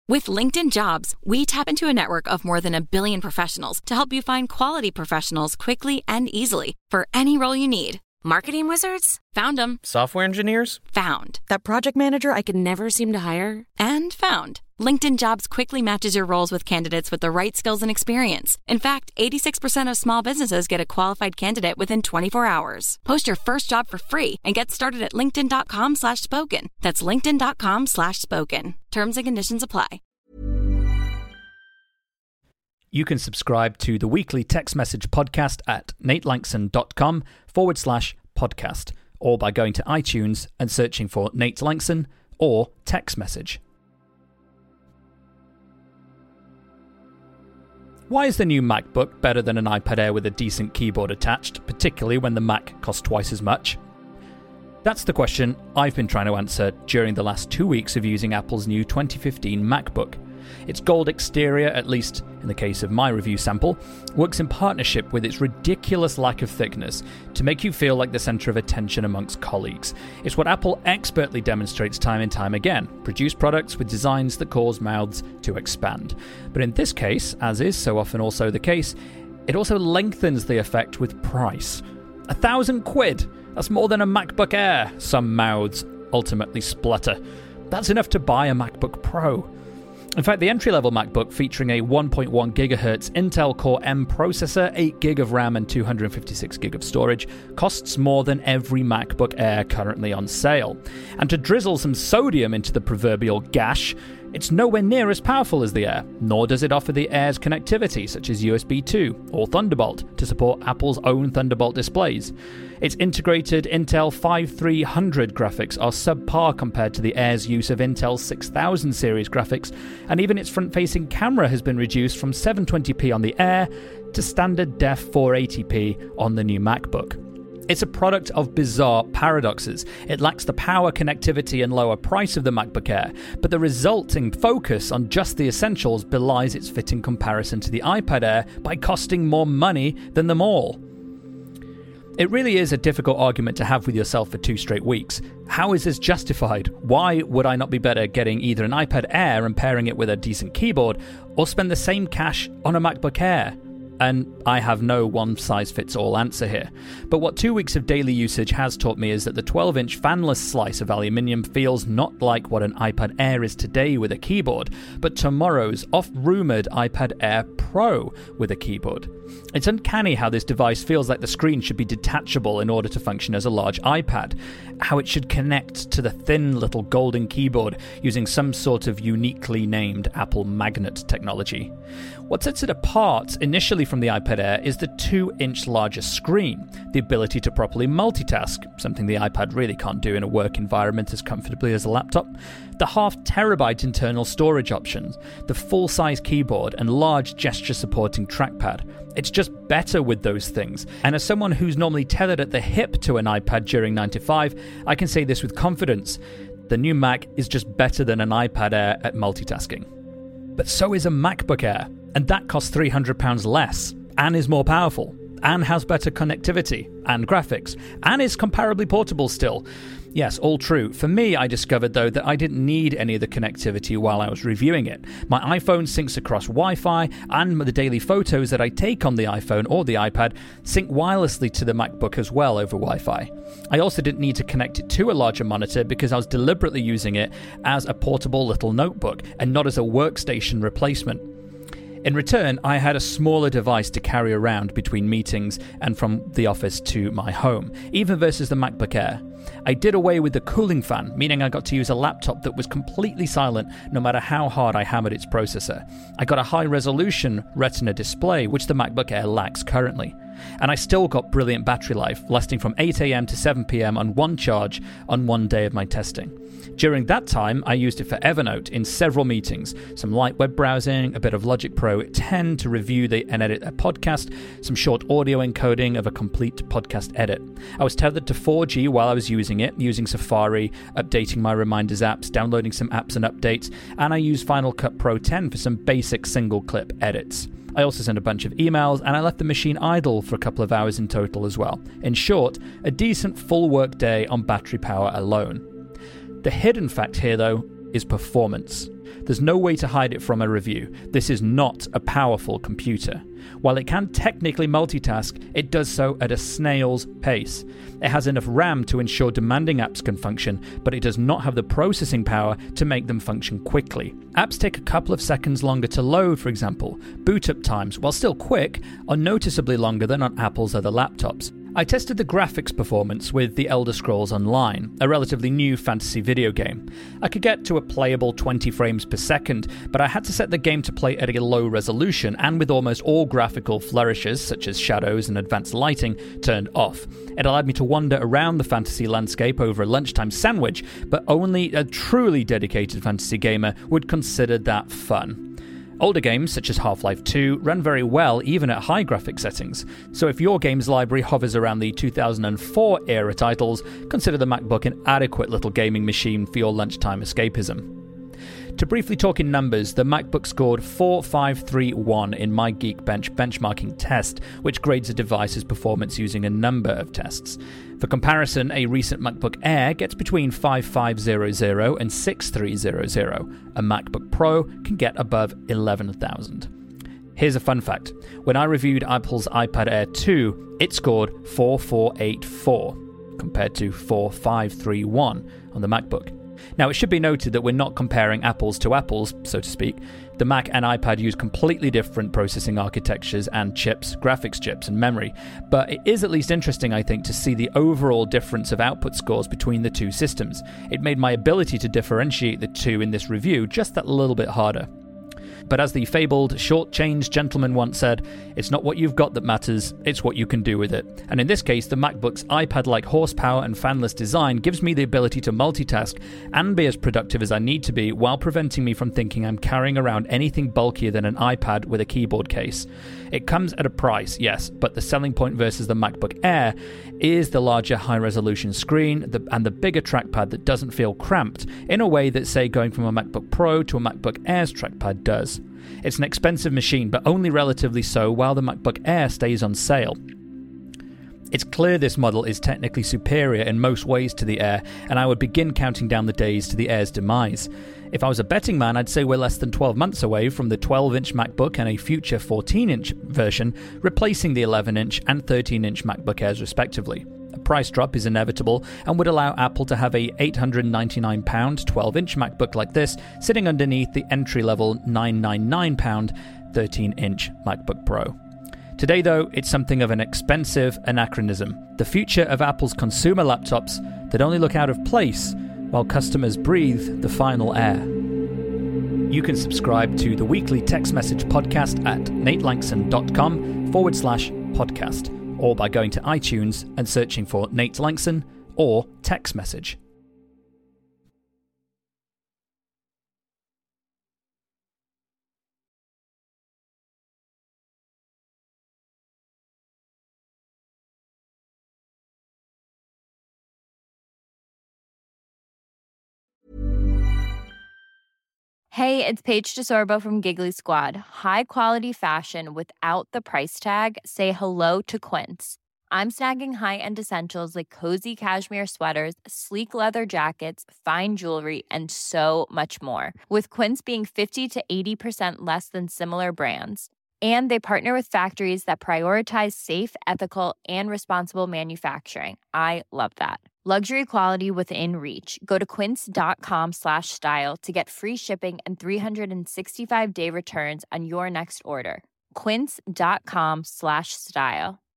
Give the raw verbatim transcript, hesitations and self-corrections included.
With LinkedIn Jobs, we tap into a network of more than a billion professionals to help you find quality professionals quickly and easily for any role you need. Marketing wizards? Found them. Software engineers? Found. That project manager I could never seem to hire? And found. LinkedIn Jobs quickly matches your roles with candidates with the right skills and experience. In fact, eighty-six percent of small businesses get a qualified candidate within twenty-four hours. Post your first job for free and get started at linkedin.com slash spoken. That's linkedin.com slash spoken. Terms and conditions apply. You can subscribe to the weekly text message podcast at natelankson.com forward slash podcast, or by going to iTunes and searching for Nate Lankson or text message. Why is the new MacBook better than an iPad Air with a decent keyboard attached, particularly when the Mac costs twice as much? That's the question I've been trying to answer during the last two weeks of using Apple's new twenty fifteen MacBook. Its gold exterior, at least in the case of my review sample, works in partnership with its ridiculous lack of thickness to make you feel like the centre of attention amongst colleagues. It's what Apple expertly demonstrates time and time again: produce products with designs that cause mouths to expand. But in this case, as is so often also the case, it also lengthens the effect with price. A thousand quid! That's more than a MacBook Air, some mouths ultimately splutter. That's enough to buy a MacBook Pro. In fact, the entry-level MacBook, featuring a one point one gigahertz Intel Core M processor, eight gig of RAM and two hundred fifty-six gig of storage, costs more than every MacBook Air currently on sale. And to drizzle some sodium into the proverbial gash, it's nowhere near as powerful as the Air, nor does it offer the Air's connectivity, such as U S B two or Thunderbolt, to support Apple's own Thunderbolt displays. Its integrated Intel fifty-three hundred graphics are subpar compared to the Air's use of Intel's six thousand series graphics, and even its front-facing camera has been reduced from seven twenty p on the Air to standard def four eighty p on the new MacBook. It's a product of bizarre paradoxes. It lacks the power, connectivity and lower price of the MacBook Air, but the resulting focus on just the essentials belies its fitting comparison to the iPad Air by costing more money than them all. It really is a difficult argument to have with yourself for two straight weeks. How is this justified? Why would I not be better getting either an iPad Air and pairing it with a decent keyboard, or spend the same cash on a MacBook Air? And I have no one-size-fits-all answer here. But what two weeks of daily usage has taught me is that the twelve-inch fanless slice of aluminium feels not like what an iPad Air is today with a keyboard, but tomorrow's oft-rumoured iPad Air Pro with a keyboard. It's uncanny how this device feels like the screen should be detachable in order to function as a large iPad, how it should connect to the thin little golden keyboard using some sort of uniquely named Apple magnet technology. What sets it apart initially from the iPad Air is the two-inch larger screen, the ability to properly multitask, something the iPad really can't do in a work environment as comfortably as a laptop, the half-terabyte internal storage options, the full-size keyboard and large gesture-supporting trackpad. It's just better with those things, and as someone who's normally tethered at the hip to an iPad during nine to five, I can say this with confidence: the new Mac is just better than an iPad Air at multitasking. But so is a MacBook Air, and that costs three hundred pounds less, and is more powerful, and has better connectivity and graphics, and is comparably portable still. Yes, all true. For me, I discovered, though, that I didn't need any of the connectivity while I was reviewing it. My iPhone syncs across Wi-Fi, and the daily photos that I take on the iPhone or the iPad sync wirelessly to the MacBook as well over Wi-Fi. I also didn't need to connect it to a larger monitor because I was deliberately using it as a portable little notebook and not as a workstation replacement. In return, I had a smaller device to carry around between meetings and from the office to my home, even versus the MacBook Air. I did away with the cooling fan, meaning I got to use a laptop that was completely silent no matter how hard I hammered its processor. I got a high-resolution Retina display, which the MacBook Air lacks currently. And I still got brilliant battery life, lasting from eight a.m. to seven p.m. on one charge on one day of my testing. During that time, I used it for Evernote in several meetings, some light web browsing, a bit of Logic Pro ten to review the, and edit a podcast, some short audio encoding of a complete podcast edit. I was tethered to four G while I was using it, using Safari, updating my reminders apps, downloading some apps and updates, and I used Final Cut Pro ten for some basic single-clip edits. I also sent a bunch of emails, and I left the machine idle for a couple of hours in total as well. In short, a decent full work day on battery power alone. The hidden fact here, though, is performance. There's no way to hide it from a review. This is not a powerful computer. While it can technically multitask, it does so at a snail's pace. It has enough RAM to ensure demanding apps can function, but it does not have the processing power to make them function quickly. Apps take a couple of seconds longer to load, for example. Boot-up times, while still quick, are noticeably longer than on Apple's other laptops. I tested the graphics performance with The Elder Scrolls Online, a relatively new fantasy video game. I could get to a playable twenty frames per second, but I had to set the game to play at a low resolution and with almost all graphical flourishes, such as shadows and advanced lighting, turned off. It allowed me to wander around the fantasy landscape over a lunchtime sandwich, but only a truly dedicated fantasy gamer would consider that fun. Older games, such as Half-Life two, run very well even at high graphic settings, so if your games library hovers around the two thousand four era titles, consider the MacBook an adequate little gaming machine for your lunchtime escapism. To briefly talk in numbers, the MacBook scored four five three one in my Geekbench benchmarking test, which grades a device's performance using a number of tests. For comparison, a recent MacBook Air gets between five five zero zero and six three zero zero. A MacBook Pro can get above eleven thousand. Here's a fun fact. When I reviewed Apple's iPad Air two, it scored four four eight four, compared to four five three one on the MacBook. Now, it should be noted that we're not comparing apples to apples, so to speak. The Mac and iPad use completely different processing architectures and chips, graphics chips and memory, but it is at least interesting, I think, to see the overall difference of output scores between the two systems. It made my ability to differentiate the two in this review just that little bit harder. But as the fabled, short-changed gentleman once said, it's not what you've got that matters, it's what you can do with it. And in this case, the MacBook's iPad-like horsepower and fanless design gives me the ability to multitask and be as productive as I need to be while preventing me from thinking I'm carrying around anything bulkier than an iPad with a keyboard case. It comes at a price, yes, but the selling point versus the MacBook Air is the larger high-resolution screen the, and the bigger trackpad that doesn't feel cramped in a way that, say, going from a MacBook Pro to a MacBook Air's trackpad does. It's an expensive machine, but only relatively so while the MacBook Air stays on sale. It's clear this model is technically superior in most ways to the Air, and I would begin counting down the days to the Air's demise. If I was a betting man, I'd say we're less than twelve months away from the twelve-inch MacBook and a future fourteen-inch version, replacing the eleven-inch and thirteen-inch MacBook Airs respectively. A price drop is inevitable and would allow Apple to have a eight hundred ninety-nine pound twelve-inch MacBook like this sitting underneath the entry-level nine hundred ninety-nine pound thirteen-inch MacBook Pro. Today, though, it's something of an expensive anachronism. The future of Apple's consumer laptops that only look out of place while customers breathe the final air. You can subscribe to the weekly text message podcast at natelangson.com forward slash podcast, or by going to iTunes and searching for Nate Langson or text message. Hey, it's Paige DeSorbo from Giggly Squad. High quality fashion without the price tag. Say hello to Quince. I'm snagging high-end essentials like cozy cashmere sweaters, sleek leather jackets, fine jewelry, and so much more. With Quince being fifty to eighty percent less than similar brands. And they partner with factories that prioritize safe, ethical, and responsible manufacturing. I love that. Luxury quality within reach. Go to quince.com slash style to get free shipping and three sixty-five day returns on your next order. Quince.com slash style.